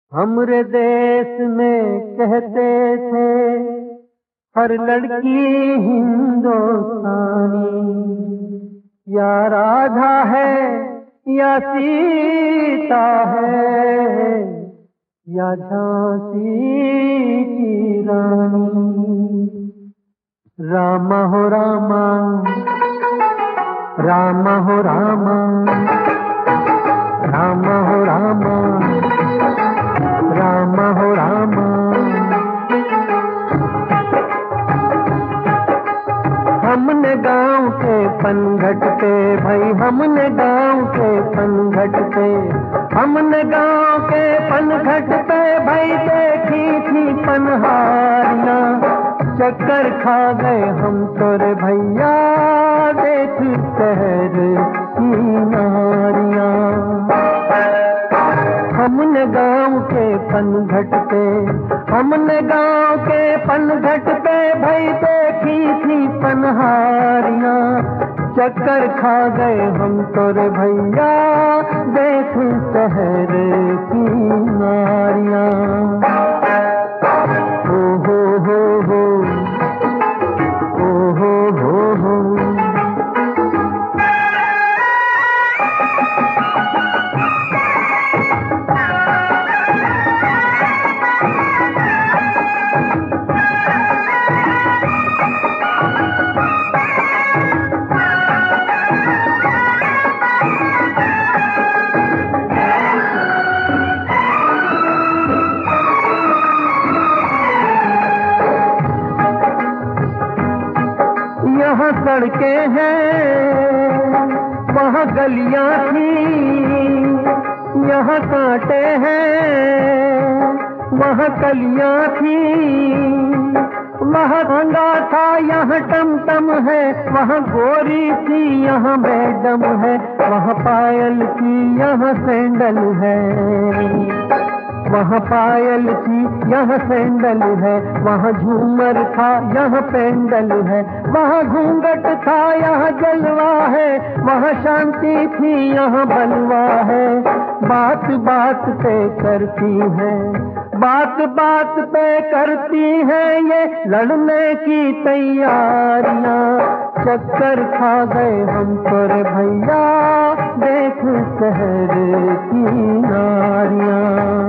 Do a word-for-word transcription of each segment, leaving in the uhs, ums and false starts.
हमरे देश में कहते थे हर लड़की हिंदुस्तानी, या राधा है या सीता है या झांसी की रानी। रामा हो रामा, रामा हो रामा, रामा हो रामा, रामा हो रामा। हमने गांव के पनघट पे भाई, हमने गांव के पनघट पे, हमने गांव के पनघट पे भाई देखी थी पनहारियां। चक्कर खा गए हम तो रे भैया देख शहर की नारियां। हमने गांव के पनघट पे, हमने गांव के पनघट पे भाई देखी थी पनहारियां। चक्कर खा गए हम तो रे भैया देख शहर की नारियां। हो हो हो हो, ओ हो हो हो। यहाँ सड़कें हैं वहाँ गलियाँ थी, यहाँ कांटे हैं वहाँ कलियाँ थी। वहाँ भंगा था यहाँ टमटम है, वहाँ गोरी थी यहाँ मैडम है। वहाँ पायल थी यहाँ सैंडल है, वहाँ पायल थी यहाँ सैंडल है। वहाँ झूमर था यहाँ पेंडल है, वहाँ घूंघट था यहाँ जलवा है। वहाँ शांति थी यहाँ बलवा है। बात बात पे करती है, बात बात पे करती है ये लड़ने की तैयारियां। चक्कर खा गए हम तो रे भैया देख शहर की नारियां।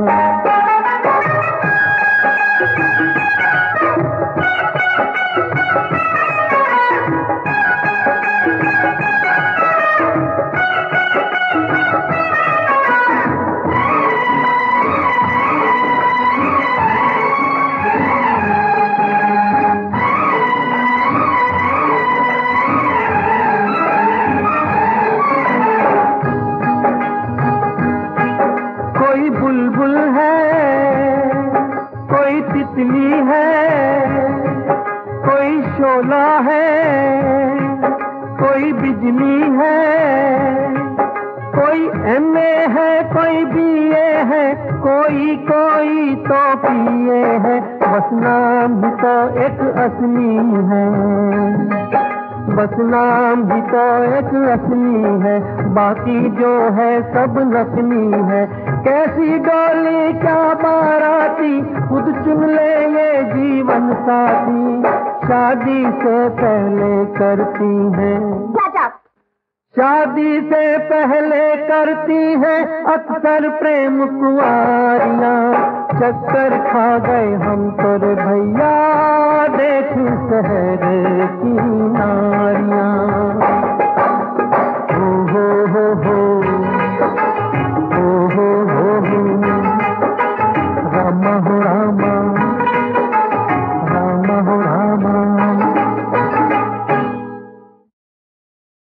कोई बुलबुल है, कोई तितली है, कोई शोला है, कोई बिजली है, कोई एमए है, कोई बीए है, कोई कोई तो पीए है। बस नाम ही तो एक असली है, बस नाम ही तो एक असली है। बाकी जो है सब नकली है। कैसी डोली क्या बाराती खुद चुन ले ये जीवन साथी। शादी से पहले करती है, शादी से पहले करती है अक्सर प्रेम कुंवारियां। चक्कर खा गए हम तो रे भैया